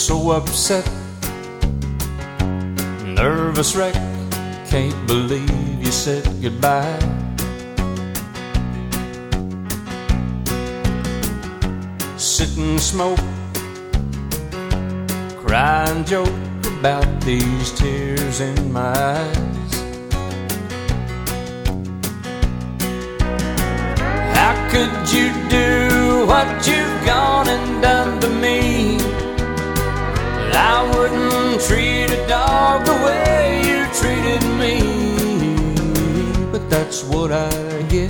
so upset, nervous wreck, can't believe you said goodbye. Sit and smoke, cry and joke about these tears in my eyes. How could you do what you've gone and done to me? I wouldn't treat a dog the way you treated me, but that's what I get.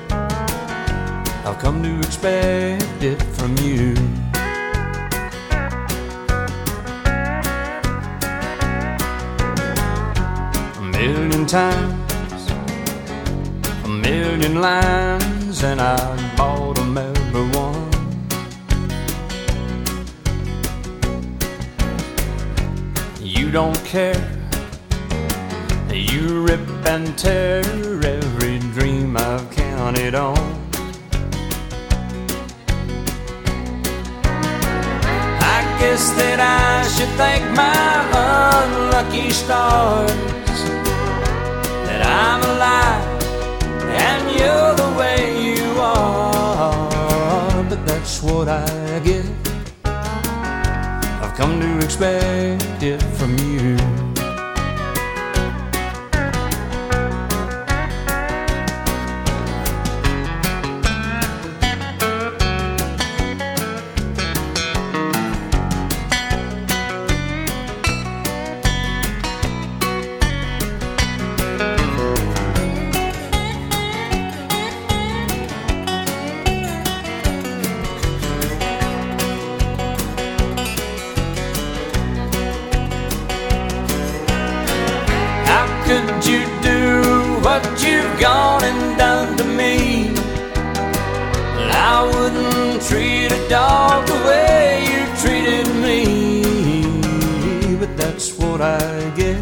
I've come to expect it from you. A million times, a million lines, and I bought them every one. You don't care, you rip and tear every dream I've counted on. I guess that I should thank my unlucky stars that I'm alive and you're the way you are. But that's what I get. I've come to expect it from you. Could you do what you've gone and done to me? I wouldn't treat a dog the way you treated me, but that's what I get.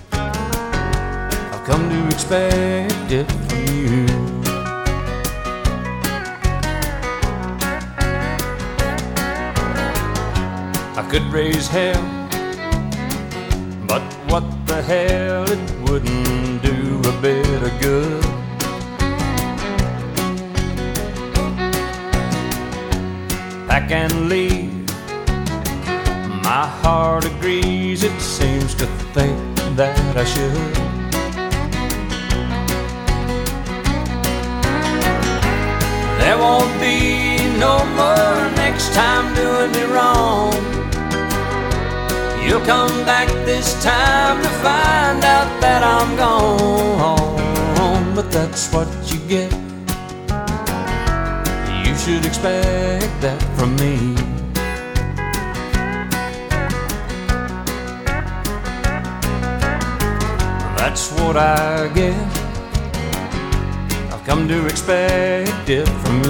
I've come to expect it from you. I could raise hell, but what the hell, it wouldn't do a bit of good. Pack and leave, my heart agrees, it seems to think that I should. There won't be no more next time doing me wrong. You'll come back this time to find out that I'm gone, but that's what you get. You should expect that from me. That's what I get. I've come to expect it from